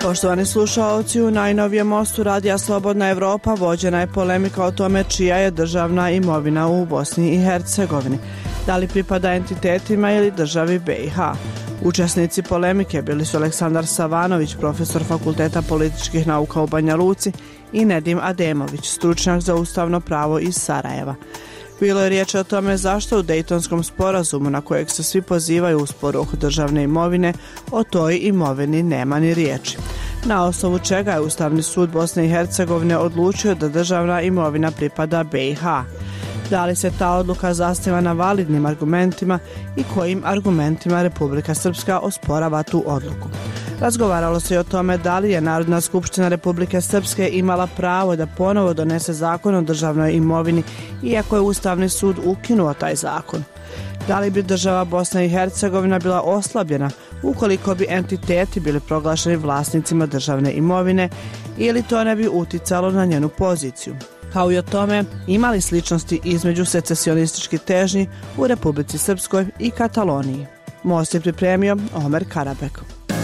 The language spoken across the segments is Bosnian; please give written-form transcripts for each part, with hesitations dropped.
Poštovani slušaoci, u najnovijem mostu Radija Slobodna Evropa vođena je polemika o tome čija je državna imovina u Bosni i Hercegovini. Da li pripada entitetima ili državi BiH? Učesnici polemike bili su Aleksandar Savanović, profesor Fakulteta političkih nauka u Banja Luci, i Nedim Ademović, stručnjak za ustavno pravo iz Sarajeva. Bilo je riječ o tome zašto u Dejtonskom sporazumu, na kojeg se svi pozivaju u sporu oko državne imovine, o toj imovini nema ni riječi. Na osnovu čega je Ustavni sud Bosne i Hercegovine odlučio da državna imovina pripada BiH. Da li se ta odluka zasniva na validnim argumentima i kojim argumentima Republika Srpska osporava tu odluku. Razgovaralo se i o tome da li je Narodna skupština Republike Srpske imala pravo da ponovo donese zakon o državnoj imovini, iako je Ustavni sud ukinuo taj zakon. Da li bi država Bosna i Hercegovina bila oslabljena ukoliko bi entiteti bili proglašeni vlasnicima državne imovine ili to ne bi uticalo na njenu poziciju. Kao i o tome imali sličnosti između secesionističkih težnji u Republici Srpskoj i Kataloniji. Most je pripremio Omer Karabek.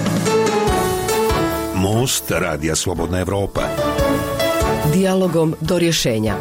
Most Radija Slobodna Evropa. Dijalogom do rješenja.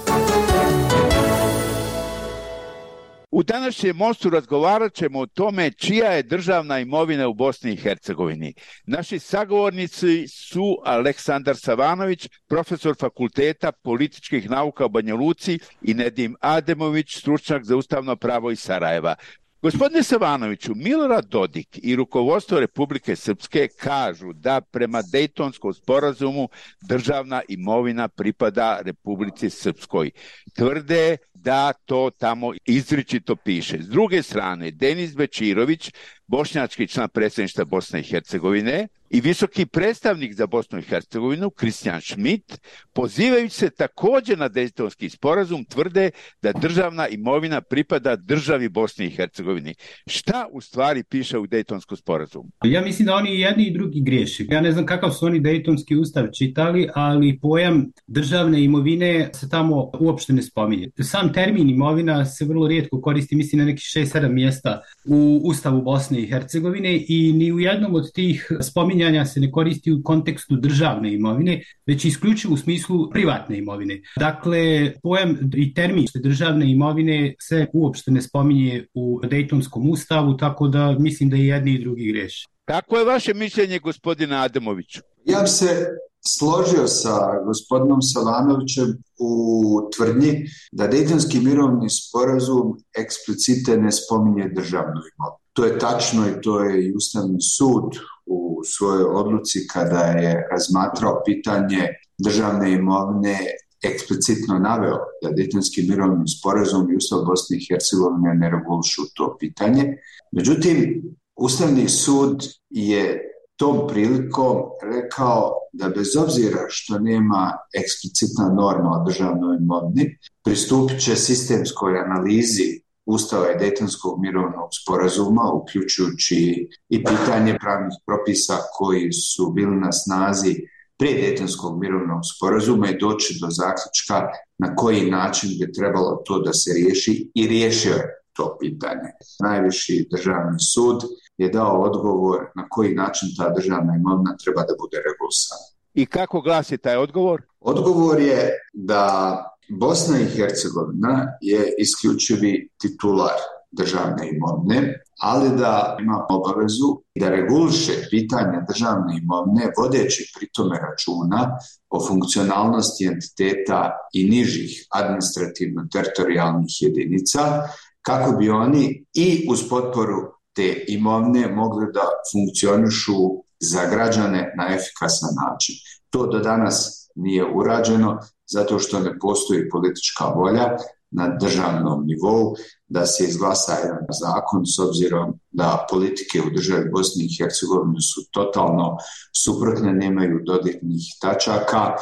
U današnjem mostu razgovarat ćemo o tome čija je državna imovina u Bosni i Hercegovini. Naši sagovornici su Aleksandar Savanović, profesor Fakulteta političkih nauka u Banja Luci, i Nedim Ademović, stručnjak za ustavno pravo iz Sarajeva. Gospodine Savanoviću, Milorad Dodik i rukovodstvo Republike Srpske kažu da prema Dejtonskom sporazumu državna imovina pripada Republici Srpskoj. Tvrde da to tamo izričito piše. S druge strane, Denis Bečirović, bošnjački član predsjedništva Bosne i Hercegovine i visoki predstavnik za Bosnu i Hercegovinu, Kristijan Schmidt, pozivajući se također na Dejtonski sporazum, tvrde da državna imovina pripada državi Bosni i Hercegovini. Šta u stvari piše u Dejtonskom sporazumu? Ja mislim da oni jedni i drugi griješe. Ja ne znam kakav su oni Dejtonski ustav čitali, ali pojam državne imovine se tamo uopšte ne spominje. Sam termin imovina se vrlo rijetko koristi, mislim na nekih 6-7 mjesta u Ustavu Bosne i Hercegovine, i ni u jednom od tih spominjanja se ne koristi u kontekstu državne imovine, već isključivo u smislu privatne imovine. Dakle, pojam i termin državne imovine se uopšte ne spominje u Dejtonskom ustavu, tako da mislim da i jedni i drugi griješe. Kako je vaše mišljenje, gospodine Ademoviću? Ja bi se složio sa gospodinom Savanovićem u tvrdnji da Dejtonski mirovni sporazum eksplicite ne spominje državnu imovinu. To je tačno i to je i Ustavni sud u svojoj odluci kada je razmatrao pitanje državne imovine eksplicitno naveo da Dejtonski mirovni sporazum i Ustav Bosne i Hercegovine ne regulišu to pitanje. Međutim, Ustavni sud je tom prilikom rekao da bez obzira što nema eksplicitna norma o državnoj imovini, pristupit će sistemskoj analizi Ustava i Dejtonskog mirovnog sporazuma, uključujući i pitanje pravnih propisa koji su bili na snazi prije Dejtonskog mirovnog sporazuma, i doći do zaključka na koji način bi trebalo to da se riješi, i riješio je to pitanje. Najviši državni sud je dao odgovor na koji način ta državna imovina treba da bude regulisana. I kako glasi taj odgovor? Odgovor je da Bosna i Hercegovina je isključivi titular državne imovine, ali da ima obavezu da reguliše pitanje državne imovine vodeći pri tome računa o funkcionalnosti entiteta i nižih administrativno-teritorijalnih jedinica, kako bi oni i uz potporu te imovine mogli da funkcionišu za građane na efikasan način. To do danas nije urađeno zato što ne postoji politička volja na državnom nivou da se izglasa jedan zakon, s obzirom da politike u državi Bosni i Hercegovini su totalno suprotne, nemaju dodirnih tačaka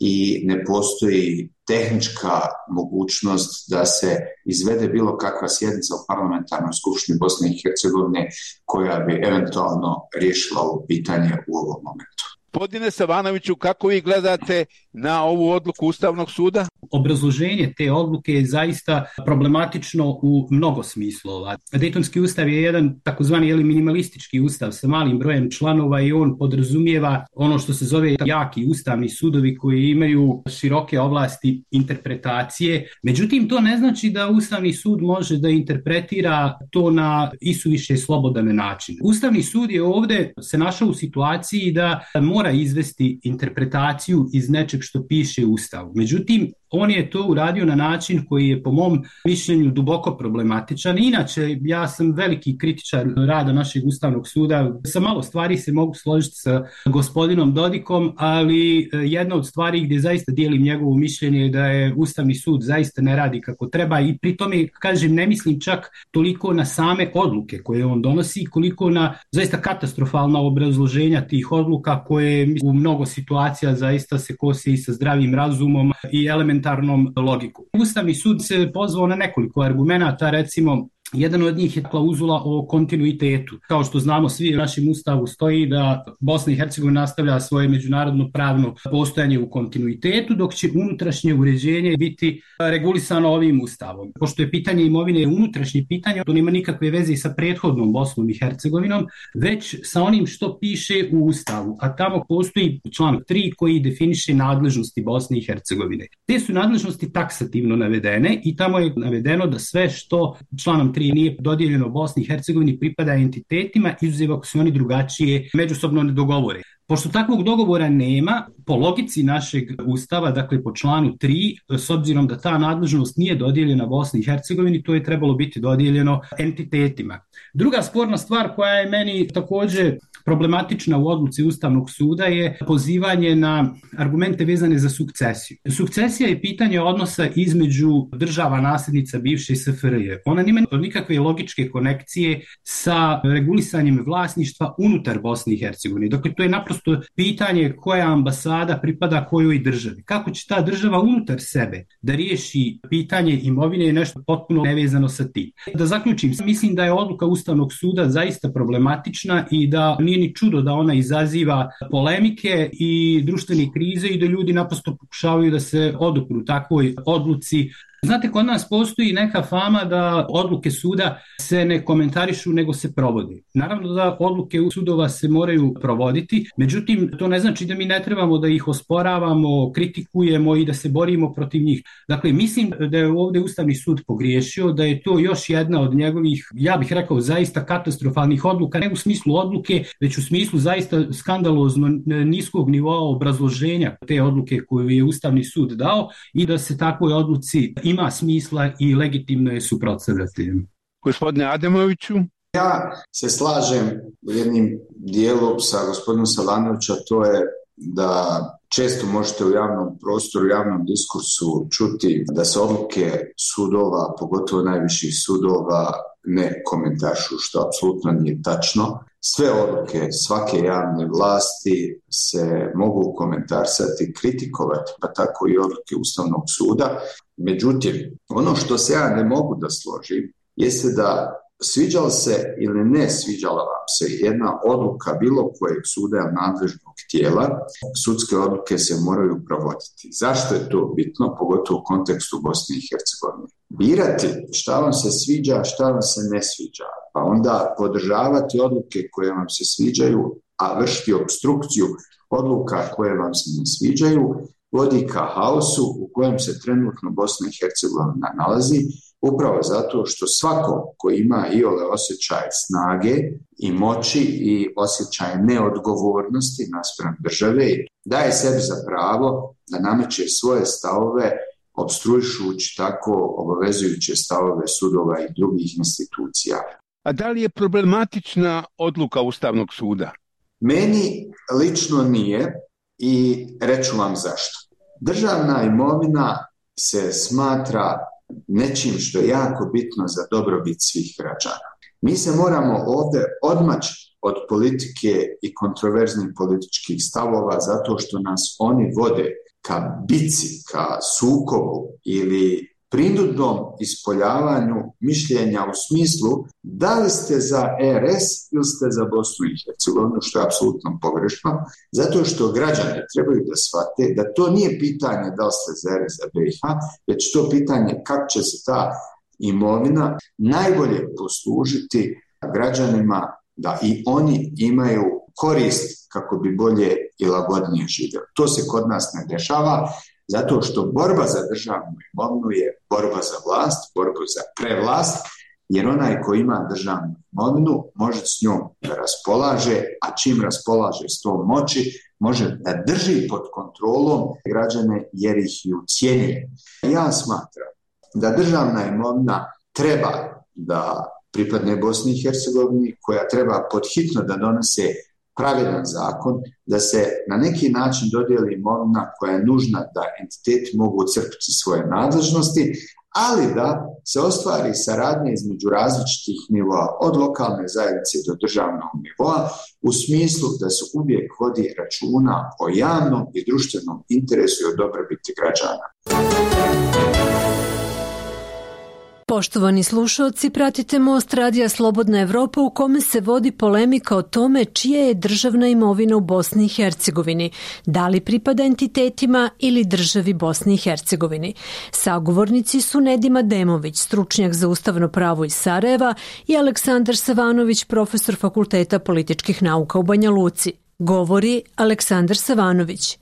i ne postoji tehnička mogućnost da se izvede bilo kakva sjednica u parlamentarnoj skupštini Bosne i Hercegovine koja bi eventualno riješila ovo pitanje u ovom momentu. Gospodine Savanoviću, kako vi gledate na ovu odluku Ustavnog suda? obrazloženje te odluke je zaista problematično u mnogo smislova. Dejtonski ustav je jedan takozvani minimalistički ustav sa malim brojem članova i on podrazumijeva ono što se zove jaki ustavni sudovi koji imaju široke oblasti interpretacije. Međutim, to ne znači da Ustavni sud može da interpretira to na isuviše slobodan način. Ustavni sud je ovdje se našao u situaciji da mora izvesti interpretaciju iz nečeg što piše u Ustavu. Međutim, on je to uradio na način koji je po mom mišljenju duboko problematičan. Inače, ja sam veliki kritičar rada našeg Ustavnog suda. Sa malo stvari se mogu složiti sa gospodinom Dodikom, ali jedna od stvari gdje zaista dijelim njegovo mišljenje je da je Ustavni sud zaista ne radi kako treba i pri tome, kažem, ne mislim čak toliko na same odluke koje on donosi, koliko na zaista katastrofalna obrazloženja tih odluka koje u mnogo situacija zaista se kose i sa zdravim razumom i elementarnom logiku. Ustavni sud se pozvao na nekoliko argumenata, recimo jedan od njih je klauzula o kontinuitetu. Kao što znamo, svi u našem ustavu stoji da Bosna i Hercegovina nastavlja svoje međunarodno pravno postojanje u kontinuitetu, dok će unutrašnje uređenje biti regulisano ovim ustavom. Pošto je pitanje imovine unutrašnje pitanje, to nema nikakve veze sa prethodnom Bosnom i Hercegovinom, već sa onim što piše u ustavu. A tamo postoji članak 3 koji definiše nadležnosti Bosne i Hercegovine. Te su nadležnosti taksativno navedene i tamo je navedeno da sve što članom 3 nije dodijeljeno Bosni i Hercegovini pripada entitetima, izuzev ako se oni drugačije međusobno ne dogovore. Pošto takvog dogovora nema, po logici našeg ustava, dakle po članu 3, s obzirom da ta nadležnost nije dodijeljena Bosni i Hercegovini, to je trebalo biti dodijeljeno entitetima. Druga sporna stvar koja je meni također problematična u odluci Ustavnog suda je pozivanje na argumente vezane za sukcesiju. Sukcesija je pitanje odnosa između država nasljednica bivše SFRJ. Ona nema nikakve logičke konekcije sa regulisanjem vlasništva unutar Bosne i Hercegovine. Dakle, to je naprosto pitanje koja ambasada pripada kojoj državi. Kako će ta država unutar sebe da riješi pitanje imovine je nešto potpuno nevezano sa tim. Da zaključim, mislim da je odluka Ustavnog suda zaista problematična i da nije ni čudo da ona izaziva polemike i društvene krize i da ljudi naprosto pokušavaju da se odupru takvoj odluci. Znate, kod nas postoji neka fama da odluke suda se ne komentarišu nego se provode. Naravno da odluke sudova se moraju provoditi, međutim to ne znači da mi ne trebamo da ih osporavamo, kritikujemo i da se borimo protiv njih. Dakle, mislim da je ovdje Ustavni sud pogriješio, da je to još jedna od njegovih, ja bih rekao, zaista katastrofalnih odluka, ne u smislu odluke, već u smislu zaista skandalozno niskog nivoa obrazloženja te odluke koju je Ustavni sud dao i da se takvoj odluci ima smisla i legitimno je suprotstavljati. Gospodine Ademoviću? Ja se slažem jednim dijelom sa gospodinom Savanovića, to je da često možete u javnom prostoru, u javnom diskursu čuti da se odluke sudova, pogotovo najviših sudova, ne komentaršu, što apsolutno nije tačno. Sve odluke svake javne vlasti se mogu komentarsati, kritikovati, pa tako i odluke Ustavnog suda. Međutim, ono što se ja ne mogu da složim jeste da sviđala se ili ne sviđala vam se jedna odluka bilo kojeg suda nadležnog tijela, sudske odluke se moraju provoditi. Zašto je to bitno, pogotovo u kontekstu Bosne i Hercegovine? Birati šta vam se sviđa, šta vam se ne sviđa, pa onda podržavati odluke koje vam se sviđaju, a vršiti obstrukciju odluka koje vam se ne sviđaju, vodi ka haosu u kojem se trenutno Bosna i Hercegovina nalazi, upravo zato što svako ko ima iole osjećaj snage i moći i osjećaj neodgovornosti naspram države daje sebi za pravo da nameće svoje stavove opstruišući tako obavezujuće stavove sudova i drugih institucija. A da li je problematična odluka Ustavnog suda? Meni lično nije i reću vam zašto. Državna imovina se smatra nečim što je jako bitno za dobrobit svih građana. Mi se moramo ovdje odmaći od politike i kontroverznih političkih stavova zato što nas oni vode ka bici, ka sukobu ili prinudnom ispoljavanju mišljenja u smislu da li ste za RS ili ste za Bosnu i Hercegovinu, što je apsolutno pogrešno, zato što građani trebaju da shvate da to nije pitanje da li ste za RS, za BiH, već to pitanje kako će se ta imovina najbolje poslužiti građanima da i oni imaju korist kako bi bolje i lagodnije živjeli. To se kod nas ne dešava, zato što borba za državnu imovinu je borba za vlast, borba za prevlast, jer onaj ko ima državnu imovinu može s njom da raspolaže, a čim raspolaže s tom moći, može da drži pod kontrolom građane jer ih i ucijenjuje. Ja smatram da državna imovina treba da pripadne Bosni i Hercegovini, koja treba podhitno da donese pravedan zakon, da se na neki način dodijeli imovina koja je nužna da entiteti mogu crpiti svoje nadležnosti, ali da se ostvari saradnja između različitih nivoa, od lokalne zajednice do državnog nivoa, u smislu da se uvijek vodi računa o javnom i društvenom interesu i o dobrobiti građana. Poštovani slušalci, pratite Most Radija Slobodna Evropa u kome se vodi polemika o tome čija je državna imovina u Bosni i Hercegovini, da li pripada entitetima ili državi Bosni i Hercegovini. Sagovornici su Nedim Ademović, stručnjak za ustavno pravo iz Sarajeva, i Aleksandar Savanović, profesor Fakulteta političkih nauka u Banja Luci. Govori Aleksandar Savanović.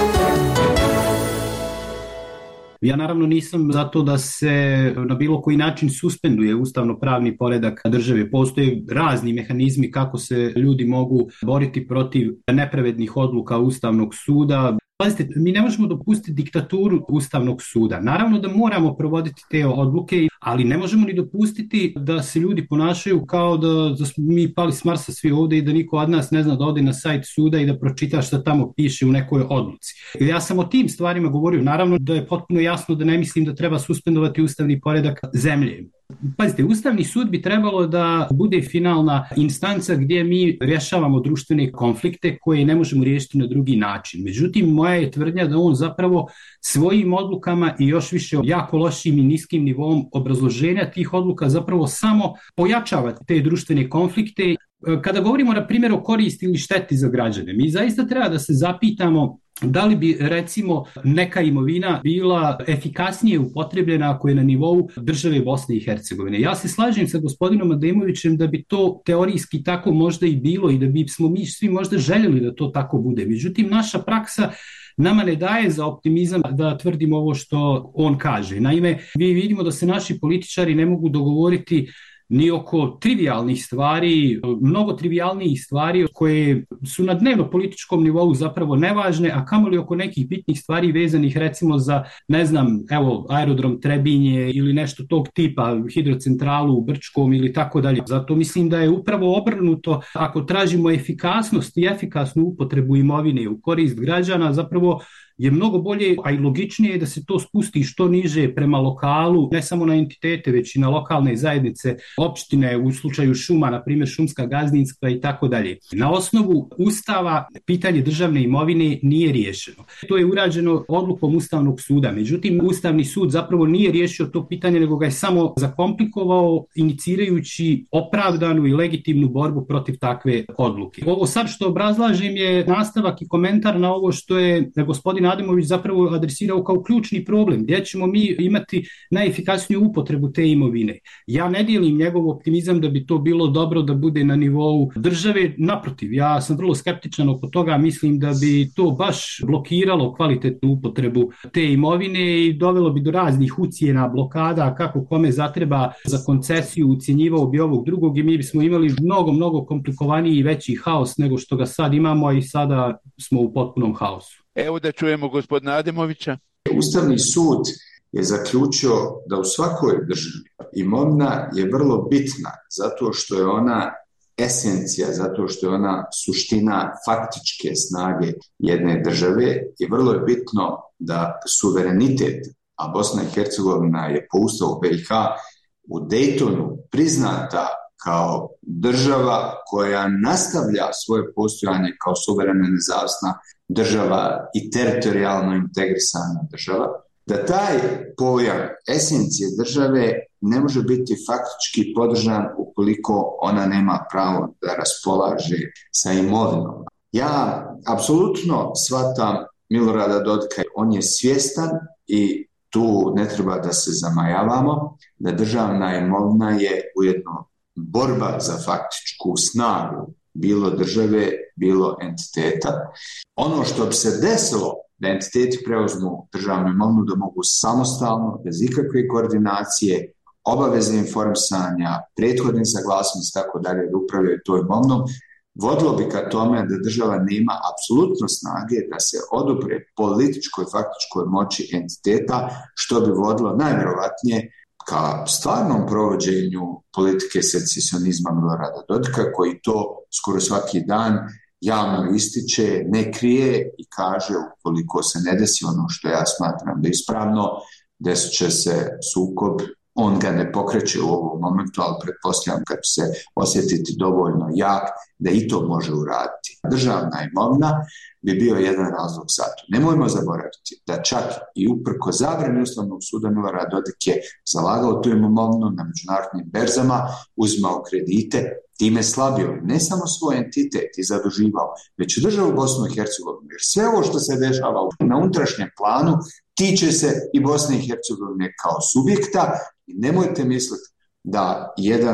Ja naravno nisam za to da se na bilo koji način suspenduje ustavno-pravni poredak države. Postoje razni mehanizmi kako se ljudi mogu boriti protiv nepravednih odluka Ustavnog suda. Pazite, mi ne možemo dopustiti diktaturu Ustavnog suda. Naravno da moramo provoditi te odluke, ali ne možemo ni dopustiti da se ljudi ponašaju kao da smo mi pali s Marsa svi ovdje i da niko od nas ne zna da ode na sajt suda i da pročita šta tamo piše u nekoj odluci. Ja sam o tim stvarima govorio. Naravno da je potpuno jasno da ne mislim da treba suspendovati ustavni poredak zemlje. Pazite, Ustavni sud bi trebalo da bude finalna instanca gdje mi rješavamo društvene konflikte koje ne možemo riješiti na drugi način. Međutim, moja je tvrdnja da on zapravo svojim odlukama i još više jako lošim i niskim nivom obrazloženja tih odluka zapravo samo pojačava te društvene konflikte. Kada govorimo na primjer o koristi ili šteti za građane, mi zaista treba da se zapitamo da li bi recimo neka imovina bila efikasnije upotrebljena ako je na nivou države Bosne i Hercegovine. Ja se slažem sa gospodinom Ademovićem da bi to teorijski tako možda i bilo i da bi smo mi svi možda željeli da to tako bude. Međutim, naša praksa nama ne daje za optimizam da tvrdimo ovo što on kaže. Naime, mi vidimo da se naši političari ne mogu dogovoriti ni oko trivialnih stvari, mnogo trivialnijih stvari koje su na dnevno političkom nivou zapravo nevažne, a kamoli oko nekih bitnih stvari vezanih recimo za, ne znam, evo, aerodrom Trebinje ili nešto tog tipa, hidrocentralu u Brčkom ili tako dalje. Zato mislim da je upravo obrnuto, ako tražimo efikasnost i efikasnu upotrebu imovine u korist građana, zapravo je mnogo bolje, a i logičnije da se to spusti što niže prema lokalu, ne samo na entitete, već i na lokalne zajednice, opštine, u slučaju šuma, na primjer šumska gazdinstva i tako dalje. Na osnovu Ustava pitanje državne imovine nije riješeno. To je urađeno odlukom Ustavnog suda. Međutim, Ustavni sud zapravo nije riješio to pitanje, nego ga je samo zakomplikovao, inicirajući opravdanu i legitimnu borbu protiv takve odluke. Ovo sad što obrazlažem je nastavak i komentar na ovo što je gospodin Ademović zapravo adresirao kao ključni problem, gdje ćemo mi imati najefikasniju upotrebu te imovine. Ja ne dijelim njegov optimizam da bi to bilo dobro da bude na nivou države. Naprotiv, ja sam vrlo skeptičan oko toga, mislim da bi to baš blokiralo kvalitetnu upotrebu te imovine i dovelo bi do raznih ucjena, blokada, kako kome zatreba za koncesiju, ucjenjivao bi ovog drugog i mi bismo imali mnogo komplikovaniji i veći haos nego što ga sad imamo i sada smo u potpunom haosu. Evo da čujemo gospodina Ademovića. Ustavni sud je zaključio da u svakoj državi imovina je vrlo bitna zato što je ona esencija, zato što je ona suština faktičke snage jedne države i vrlo je bitno da suverenitet, a Bosna i Hercegovina je po Ustavu BiH u Daytonu priznata kao država koja nastavlja svoje postojanje kao suverena nezavisna država i teritorijalno integrisana država, da taj pojam esencije države ne može biti faktički podržan ukoliko ona nema pravo da raspolaže sa imovinom. Ja apsolutno shvatam Milorada Dodika, on je svjestan i tu ne treba da se zamajavamo, da državna imovina je ujedno borba za faktičku snagu bilo države, bilo entiteta. Ono što bi se desilo da entiteti preuzmu državnu imovinu, da mogu samostalno, bez ikakve koordinacije, obaveze informisanja, prethodne saglasnosti, tako dalje, da upravljaju toj imovinom, vodilo bi ka tome da država nema apsolutno snage da se odupre političkoj, faktičkoj moći entiteta, što bi vodilo najvjerovatnije ka stvarnom provođenju politike secesionizma Milorada Dodika, koji to skoro svaki dan javno ističe, ne krije i kaže ukoliko se ne desi ono što ja smatram da je ispravno, desit će se sukob. On ga ne pokreće u ovom momentu, ali pretpostavljam kad se osjetiti dovoljno jak da i to može uraditi. Državna imovina bi bio jedan razlog za to. Nemojmo zaboraviti da čak i uprko zabrani Ustavnog suda Milorad Dodik je zalagao tu imovinu na međunarodnim berzama, uzimao kredite, time slabio ne samo svoj entitet i zaduživao, već i državu Bosnu i Hercegovinu. Jer sve ovo što se dešava na unutrašnjem planu tiče se i Bosne i Hercegovine kao subjekta i nemojte misliti da jedan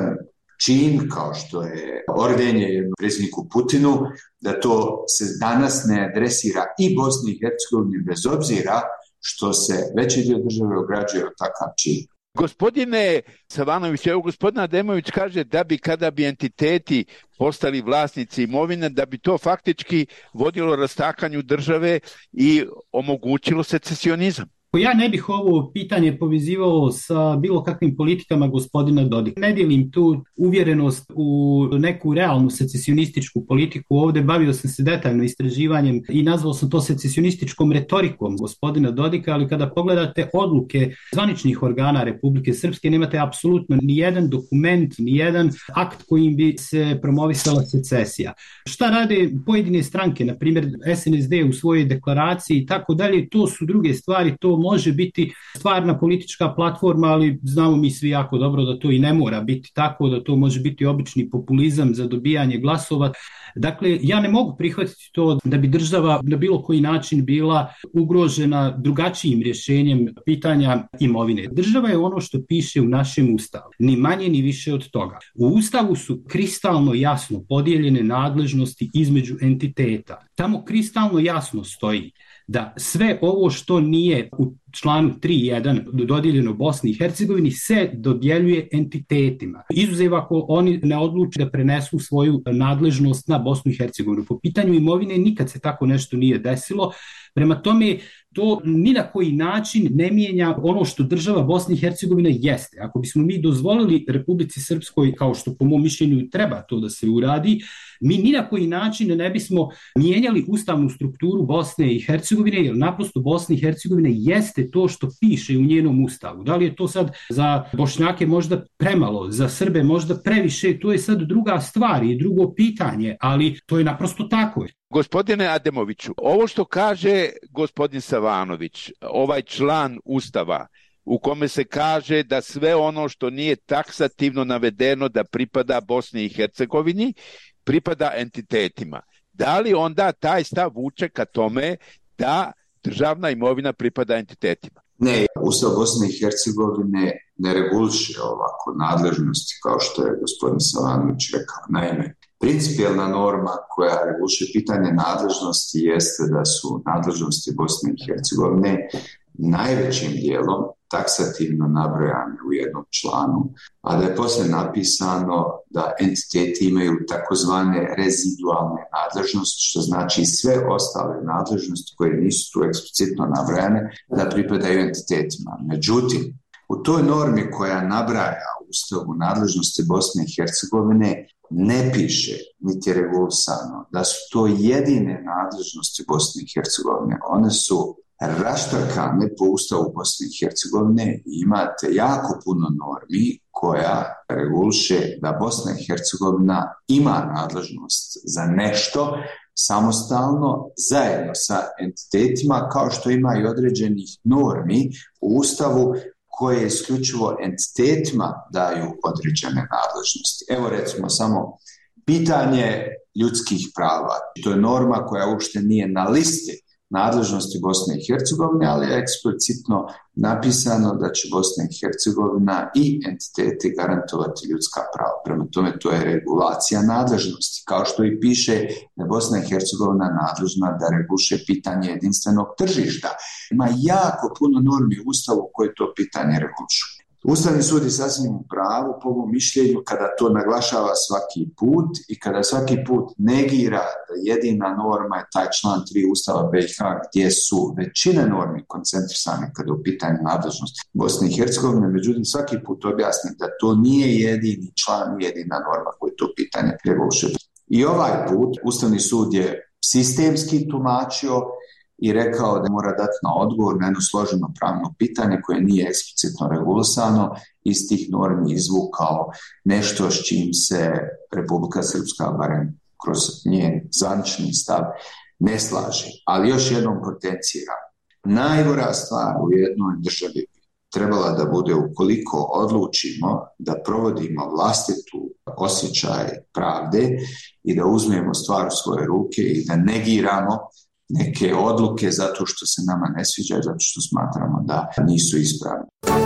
čin kao što je ordenje jednom predsjedniku Putinu, da to se danas ne adresira i Bosni i Hercegovini bez obzira što se veći dio države ograđuje od takav čin. Gospodine Savanović, evo gospodin Ademović kaže da bi kada bi entiteti postali vlasnici imovine, da bi to faktički vodilo rastakanju države i omogućilo secesionizam. Ja ne bih ovo pitanje povezivao sa bilo kakvim politikama gospodina Dodika. Ne dijelim tu uvjerenost u neku realnu secesionističku politiku. Ovdje bavio sam se detaljno istraživanjem i nazvao sam to secesionističkom retorikom gospodina Dodika, ali kada pogledate odluke zvaničnih organa Republike Srpske, nemate apsolutno ni jedan dokument, ni jedan akt kojim bi se promovisala secesija. Šta rade pojedine stranke, na primjer SNSD u svojoj deklaraciji i tako dalje, to su druge stvari, to može biti stvarna politička platforma, ali znamo mi svi jako dobro da to i ne mora biti tako, da to može biti obični populizam za dobijanje glasova. Dakle, ja ne mogu prihvatiti to da bi država na bilo koji način bila ugrožena drugačijim rješenjem pitanja imovine. Država je ono što piše u našem ustavu, ni manje ni više od toga. U ustavu su kristalno jasno podijeljene nadležnosti između entiteta. Tamo kristalno jasno stoji da sve ovo što nije u članu 3.1 dodijeljeno Bosni i Hercegovini se dodjeljuje entitetima. Izuzev ako oni ne odluče da prenesu svoju nadležnost na Bosnu i Hercegovinu. Po pitanju imovine nikad se tako nešto nije desilo. Prema tome, to ni na koji način ne mijenja ono što država Bosne i Hercegovine jeste. Ako bismo mi dozvolili Republici Srpskoj, kao što po mom mišljenju treba to da se uradi, mi ni na koji način ne bismo mijenjali ustavnu strukturu Bosne i Hercegovine, jer naprosto Bosna i Hercegovina jeste to što piše u njenom ustavu. Da li je to sad za Bošnjake možda premalo, za Srbe možda previše, to je sad druga stvar i drugo pitanje, ali to je naprosto tako. Gospodine Ademoviću, ovo što kaže gospodin Savanović, ovaj član Ustava u kome se kaže da sve ono što nije taksativno navedeno da pripada Bosni i Hercegovini, pripada entitetima. Da li onda taj stav vuče ka tome da državna imovina pripada entitetima? Ne, Ustav Bosne i Hercegovine ne reguliše ovako nadležnosti kao što je gospodin Savanović rekao. Naime, principijelna norma koja reguliše pitanje nadležnosti jeste da su nadležnosti Bosne i Hercegovine najvećim dijelom taksativno nabrojane u jednom članu, a da je poslije napisano da entiteti imaju takozvane rezidualne nadležnosti, što znači sve ostale nadležnosti koje nisu tu eksplicitno nabrojane da pripadaju entitetima. Međutim, u toj normi koja nabraja u Ustavu nadležnosti Bosne i Hercegovine ne piše, niti je regulisano, da su to jedine nadležnosti Bosne i Hercegovine. One su raštrkane po Ustavu Bosne i Hercegovine i imate jako puno normi koja reguliše da Bosna i Hercegovina ima nadležnost za nešto samostalno, zajedno sa entitetima, kao što ima i određenih normi u Ustavu koje isključivo entitetima daju određene nadležnosti. Evo recimo samo pitanje ljudskih prava. To je norma koja uopšte nije na listi nadležnosti Bosne i Hercegovine, ali je eksplicitno napisano da će Bosna i Hercegovina i entiteti garantovati ljudska prava. Prema tome, to je regulacija nadležnosti, kao što i piše da je Bosna i Hercegovina nadležna da reguliše pitanje jedinstvenog tržišta. Ima jako puno normi u Ustavu koje to pitanje regulišu. Ustavni sud je sasvim u pravu po mom mišljenju kada to naglašava svaki put i kada svaki put negira da jedina norma je taj član 3 Ustava BiH gdje su većine normi koncentrisane kada je u pitanju nadležnosti Bosne i Hercegovine, međutim svaki put objasni da to nije jedini član, jedina norma koju to pitanje reguliše. I ovaj put Ustavni sud je sistemski tumačio i rekao da mora dati na odgovor na jedno složeno pravno pitanje koje nije eksplicitno regulisano, iz tih normi izvukao nešto s čim se Republika Srpska, barem kroz njen zvanični stav, ne slaže. Ali još jednom potencira. Najgora stvar u jednoj državi trebala da bude ukoliko odlučimo da provodimo vlastitu osjećaj pravde i da uzmemo stvar u svoje ruke i da negiramo neke odluke zato što se nama ne sviđaju, zato što smatramo da nisu ispravne.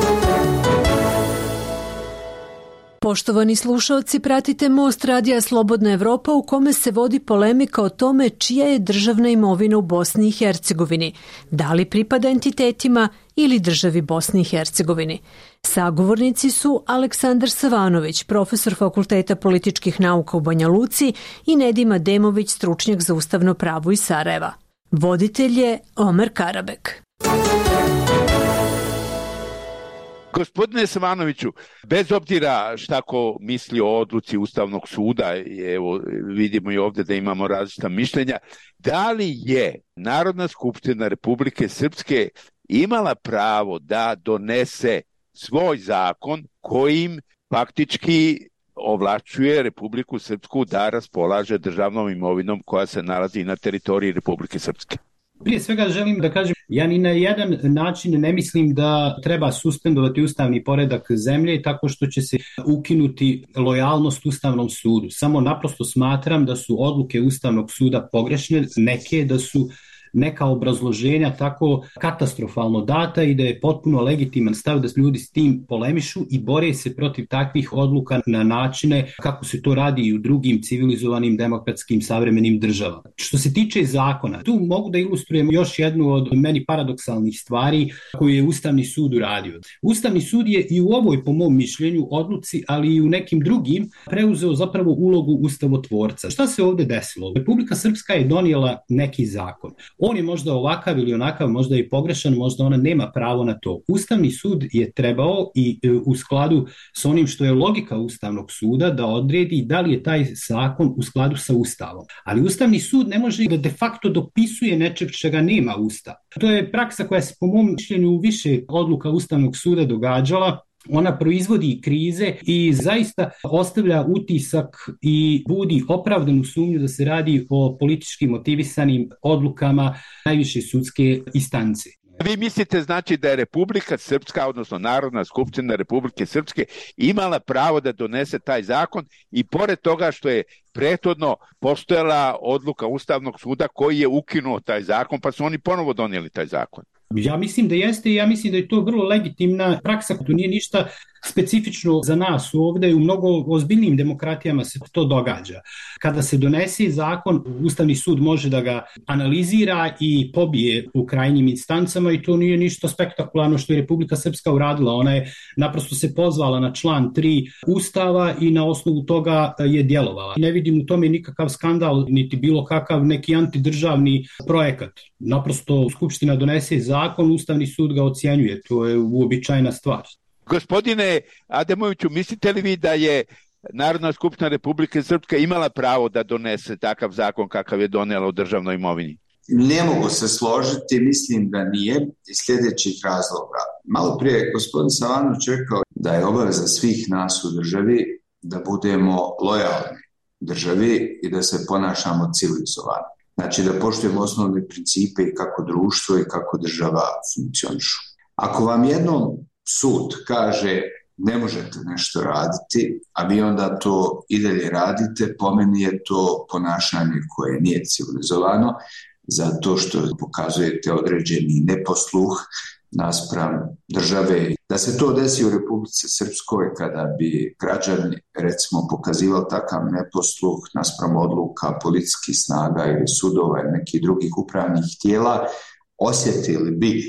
Poštovani slušaoci, pratite Most Radija Slobodna Evropa u kome se vodi polemika o tome čija je državna imovina u Bosni i Hercegovini, da li pripada entitetima ili državi Bosni i Hercegovini. Sagovornici su Aleksandar Savanović, profesor Fakulteta političkih nauka u Banja Luci, i Nedim Ademović, stručnjak za ustavno pravo iz Sarajeva. Voditelj je Omer Karabek. Gospodine Savanoviću, bez obzira šta ko misli o odluci Ustavnog suda, evo vidimo i ovdje da imamo različita mišljenja, da li je Narodna skupština Republike Srpske imala pravo da donese svoj zakon kojim faktički ovlašćuje Republiku Srpsku da raspolaže državnom imovinom koja se nalazi na teritoriji Republike Srpske? Prije svega želim da kažem, ja ni na jedan način ne mislim da treba suspendovati ustavni poredak zemlje tako što će se ukinuti lojalnost Ustavnom sudu. Samo naprosto smatram da su odluke Ustavnog suda pogrešne, neke da su neka obrazloženja tako katastrofalno data i da je potpuno legitiman stav da ljudi s tim polemišu i bore se protiv takvih odluka na načine kako se to radi i u drugim civilizovanim, demokratskim, savremenim državama. Što se tiče zakona, tu mogu da ilustrujem još jednu od meni paradoksalnih stvari koju je Ustavni sud uradio. Ustavni sud je i u ovoj, po mom mišljenju, odluci, ali i u nekim drugim, preuzeo zapravo ulogu ustavotvorca. Šta se ovdje desilo? Republika Srpska je donijela neki zakon. On je možda ovakav ili onakav, možda i pogrešan, možda ona nema pravo na to. Ustavni sud je trebao i u skladu s onim što je logika Ustavnog suda da odredi da li je taj zakon u skladu sa Ustavom. Ali Ustavni sud ne može da de facto dopisuje nečeg čega nema Ustav. To je praksa koja se po mom mišljenju u više odluka Ustavnog suda događala. Ona proizvodi krize i zaista ostavlja utisak i budi opravdanu sumnju da se radi o politički motivisanim odlukama najviše sudske instance. Vi mislite znači da je Republika Srpska, odnosno Narodna skupština Republike Srpske, imala pravo da donese taj zakon i pored toga što je prethodno postojala odluka Ustavnog suda koji je ukinuo taj zakon, pa su oni ponovo donijeli taj zakon? Ja mislim da jeste i ja mislim da je to vrlo legitimna praksa. To nije ništa specifično za nas ovdje, u mnogo ozbiljnijim demokratijama se to događa. Kada se donese zakon, Ustavni sud može da ga analizira i pobije u krajnjim instancama i to nije ništa spektakularno što je Republika Srpska uradila. Ona je naprosto se pozvala na član 3 Ustava i na osnovu toga je djelovala. Ne vidim u tome nikakav skandal, niti bilo kakav neki antidržavni projekat. Naprosto Skupština donese zakon, Ustavni sud ga ocjenjuje. To je uobičajena stvar. Gospodine Ademoviću, mislite li vi da je Narodna skupština Republike Srpske imala pravo da donese takav zakon kakav je donijela o državnoj imovini? Ne mogu se složiti, mislim da nije iz sljedećih razloga. Malo prije je gospodin Savanović rekao da je obaveza svih nas u državi da budemo lojalni državi i da se ponašamo civilizovano. Znači da poštujemo osnovne principe i kako društvo i kako država funkcionišu. Ako vam jednom sud kaže ne možete nešto raditi, a vi onda to i dalje radite, po meni je to ponašanje koje nije civilizovano, zato što pokazujete određeni neposluh naspram države. Da se to desi u Republici Srpskoj kada bi građani recimo pokazivali takav neposluh naspram odluka policijskih snaga ili sudova ili nekih drugih upravnih tijela, osjetili bi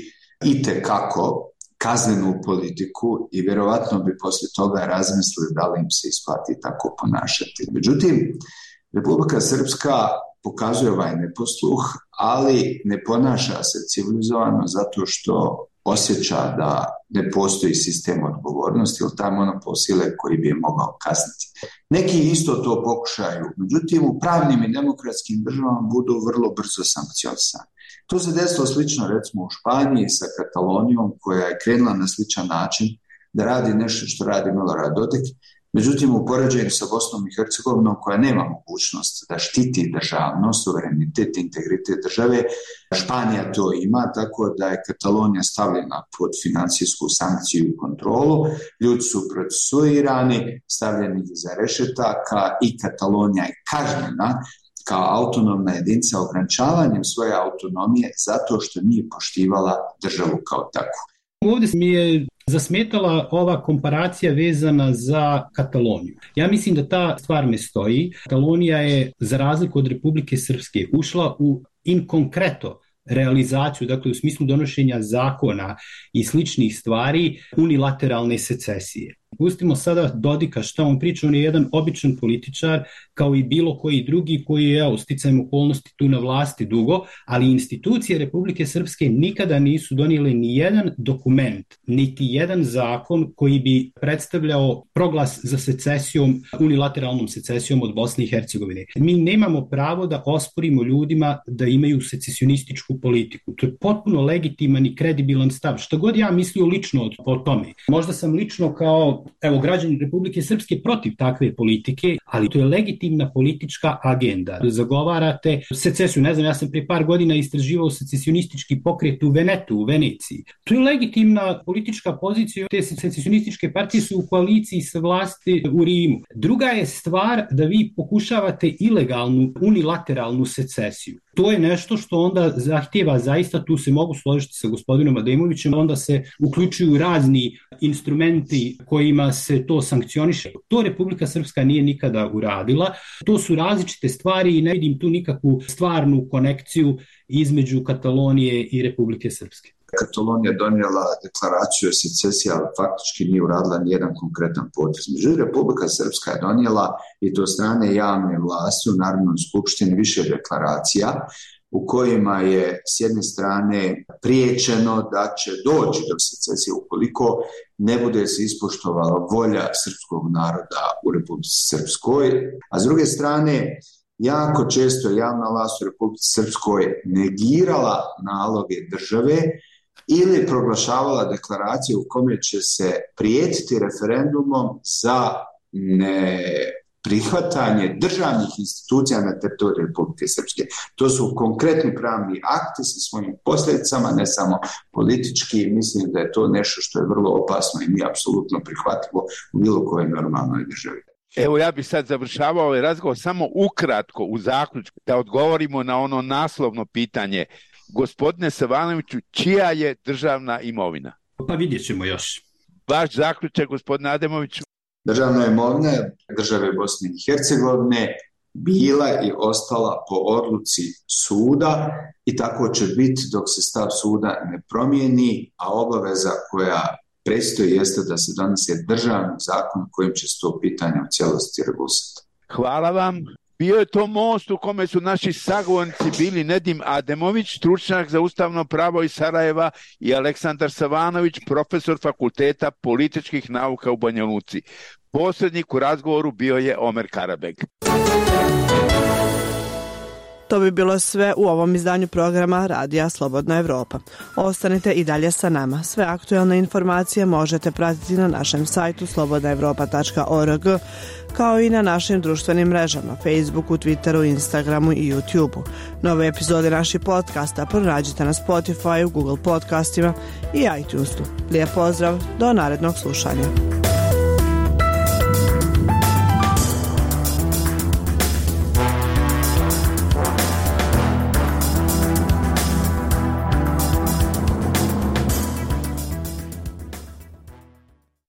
itekako kaznenu politiku i vjerovatno bi poslije toga razmislili da li im se isplati tako ponašati. Međutim, Republika Srpska pokazuje ovaj neposluh, ali ne ponaša se civilizovano zato što osjeća da ne postoji sistem odgovornosti ili taj monopol sile koji bi je mogao kazniti. Neki isto to pokušaju, međutim u pravnim i demokratskim državama budu vrlo brzo sankcionisani. To se desilo slično recimo u Španiji sa Katalonijom koja je krenula na sličan način da radi nešto što radi Milorad Dodik. Međutim, u poređenju sa Bosnom i Hercegovinom koja nema mogućnost da štiti državnost, suverenitet i integritet države, Španija to ima, tako da je Katalonija stavljena pod financijsku sankciju i kontrolu, ljudi su procesuirani, stavljeni iza rešetaka i Katalonija je kažnjena kao autonomna jedinica ograničavanjem svoje autonomije zato što nije poštivala državu kao takvu. Ovdje mi je zasmetala ova komparacija vezana za Kataloniju. Ja mislim da ta stvar ne stoji. Katalonija je, za razliku od Republike Srpske, ušla u in concreto realizaciju, dakle u smislu donošenja zakona i sličnih stvari, unilateralne secesije. Pustimo sada Dodika šta on priča, on je jedan običan političar kao i bilo koji drugi koji je sticajem okolnosti tu na vlasti dugo, ali institucije Republike Srpske nikada nisu donijele ni jedan dokument, niti jedan zakon koji bi predstavljao proglas za secesijom, unilateralnom secesijom od Bosne i Hercegovine. Mi nemamo pravo da osporimo ljudima da imaju secesionističku politiku. To je potpuno legitiman i kredibilan stav. Šta god ja mislio lično o tome. Možda sam lično kao građani Republike Srpske protiv takve politike, ali to je legitimna politička agenda. Zagovarate secesiju, ne znam, ja sam prije par godina istraživao secesionistički pokret u Venetu, u Veneciji. To je legitimna politička pozicija, te secesionističke partije su u koaliciji sa vlasti u Rimu. Druga je stvar da vi pokušavate ilegalnu, unilateralnu secesiju. To je nešto što onda zahtjeva zaista, tu se mogu složiti sa gospodinom Ademovićem, onda se uključuju razni instrumenti kojima se to sankcioniše. To Republika Srpska nije nikada uradila. To su različite stvari i ne vidim tu nikakvu stvarnu konekciju između Katalonije i Republike Srpske. Katalonija donijela deklaraciju o secesiji, ali faktički nije uradila nijedan konkretan potez. Međutim, Republika Srpska je donijela, i to od strane javne vlasti u Narodnoj skupštini, više deklaracija u kojima je s jedne strane priječeno da će doći do secesije ukoliko ne bude se ispoštovala volja srpskog naroda u Republici Srpskoj, a s druge strane jako često javna vlast u Republici Srpskoj negirala naloge države ili proglašavala deklaracije u kome će se prijetiti referendumom za neprihvatanje državnih institucija na teritoriju Republike Srpske. To su konkretni pravni akti sa svojim posljedicama, ne samo politički. Mislim da je to nešto što je vrlo opasno i nije apsolutno prihvatljivo u bilo kojoj normalnoj državi. Evo, ja bih sad završavao ovaj razgovor samo ukratko u zaključku da odgovorimo na ono naslovno pitanje. Gospodine Savanoviću, čija je državna imovina? Pa vidjet ćemo još. Vaš zaključak, gospodine Ademoviću? Državna imovina države Bosne i Hercegovine bila i ostala po odluci suda i tako će biti dok se stav suda ne promijeni, a obaveza koja predstoji jeste da se donese državni zakon kojim će se to pitanje u cijelosti regulisati. Hvala vam. Bio je to most u kome su naši sagovornici bili Nedim Ademović, stručnjak za ustavno pravo iz Sarajeva, i Aleksandar Savanović, profesor Fakulteta političkih nauka u Banja Luci. Posrednik u razgovoru bio je Omer Karabeg. To bi bilo sve u ovom izdanju programa Radija Slobodna Evropa. Ostanite i dalje sa nama. Sve aktuelne informacije možete pratiti na našem sajtu slobodnaevropa.org, kao i na našim društvenim mrežama, Facebooku, Twitteru, Instagramu i YouTubeu. Nove epizode naših podcasta pronađite na Spotify, Google podcastima i iTunesu. Lijep pozdrav, do narednog slušanja.